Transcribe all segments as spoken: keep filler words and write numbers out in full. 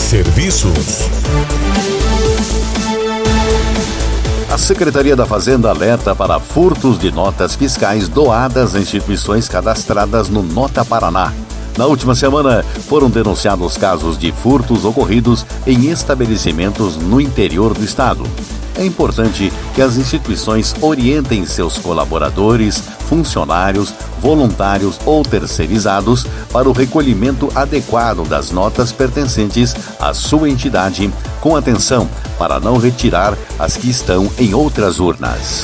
Serviços. A Secretaria da Fazenda alerta para furtos de notas fiscais doadas a instituições cadastradas no Nota Paraná. Na última semana, foram denunciados casos de furtos ocorridos em estabelecimentos no interior do estado. É importante que as instituições orientem seus colaboradores, funcionários, voluntários ou terceirizados para o recolhimento adequado das notas pertencentes à sua entidade, com atenção para não retirar as que estão em outras urnas.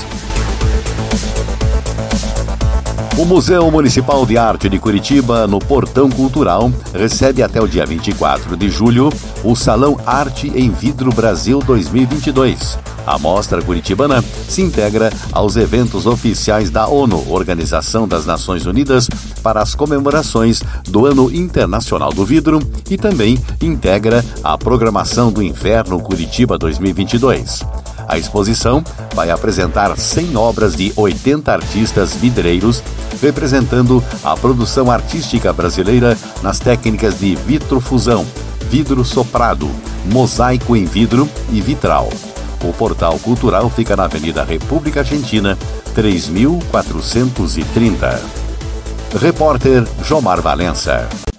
O Museu Municipal de Arte de Curitiba, no Portão Cultural, recebe até o dia vinte e quatro de julho o Salão Arte em Vidro Brasil dois mil e vinte e dois. A mostra curitibana se integra aos eventos oficiais da ONU, Organização das Nações Unidas, para as comemorações do Ano Internacional do Vidro, e também integra a programação do Inverno Curitiba dois mil e vinte e dois. A exposição vai apresentar cem obras de oitenta artistas vidreiros, representando a produção artística brasileira nas técnicas de vitrofusão, vidro soprado, mosaico em vidro e vitral. O Portal Cultural fica na Avenida República Argentina, três mil quatrocentos e trinta. Repórter Jomar Valença.